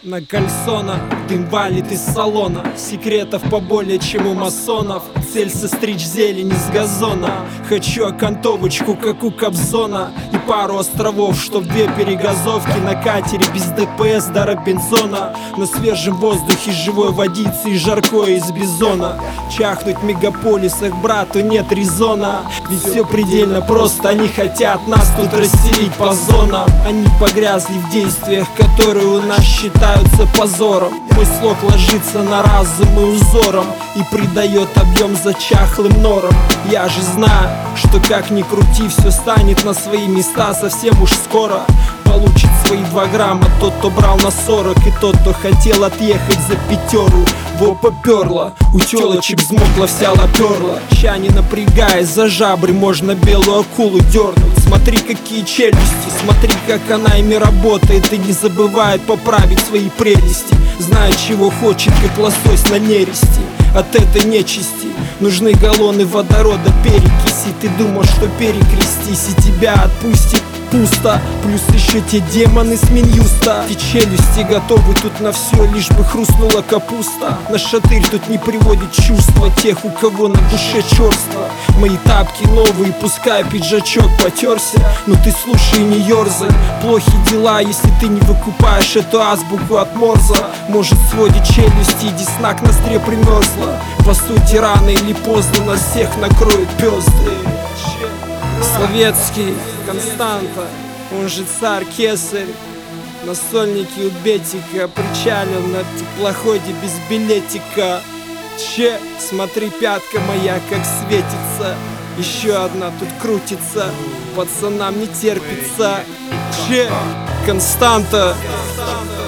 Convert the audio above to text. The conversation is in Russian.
На кальсона дым валит из салона. Секретов поболее, чем у масонов. Цель состричь зелень из газона. Хочу окантовочку, как у Кобзона. И пару островов, чтоб две перегазовки. На катере без ДПС до Робинзона. На свежем воздухе живой водицы и жаркое из бизона. Чахнуть в мегаполисах брату нет резона. Ведь все предельно просто, они хотят нас тут расселить по зонам. Они погрязли в действиях, которые у нас считаются позором. Мой слог ложится на разум и узором и придает объем зачахлым норам. Я же знаю, что как ни крути, все станет на свои места совсем уж скоро. Получит свои 2 грамма тот, кто брал на 40, и тот, кто хотел отъехать за 5. Во поперло, у телочек взмокла вся лаперла. Ща не напрягаясь за жабры, можно белую акулу дернуть. Смотри, какие челюсти, смотри, как она ими работает. И не забывает поправить свои прелести. Знает, чего хочет, как лосось на нересте. От этой нечисти нужны галлоны водорода, перекиси. Ты думал, что перекрестись и тебя отпустит? Пусто, плюс еще те демоны с Минюста. Те челюсти готовы тут на все, лишь бы хрустнула капуста. На шатырь тут не приводит чувства тех, у кого на душе черство. Мои тапки новые, пускай пиджачок потерся. Но ты слушай, не ерзай, плохи дела, если ты не выкупаешь эту азбуку от Морза. Может, сводит челюсти и десна к ноздре примерзла. По сути, рано или поздно нас всех накроет пёсты. Советский Константа, он же царь Кесарь. На сольнике у Бетика причалил на теплоходе без билетика. Смотри, пятка моя как светится. Еще одна тут крутится, пацанам не терпится. Константа.